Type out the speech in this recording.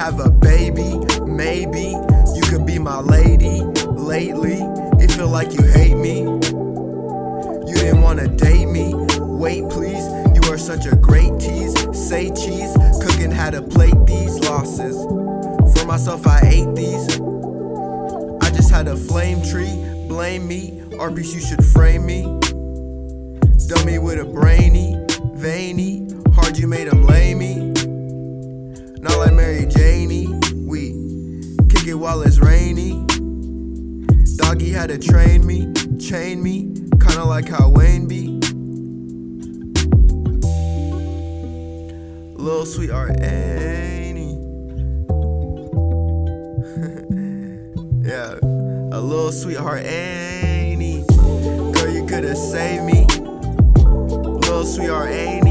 have a baby. Maybe you could be my lady. Lately, it feel like you hate me. You didn't wanna date me. Wait please, you are such a great tease. Say cheese, cooking how to plate these losses. For myself I ate these. I just had a flame tree. Blame me, Arby's you should frame me. Dummy with a brainy, veiny. Hard you made him lamey. Not like Mary Janey. We kick it while it's rainy. Doggy had to train me, chain me, kinda like how Wayne be. Little sweetheart, ain't he? Yeah, a little sweetheart, ain't he? Girl, you could've saved me. Little sweetheart, ain't he?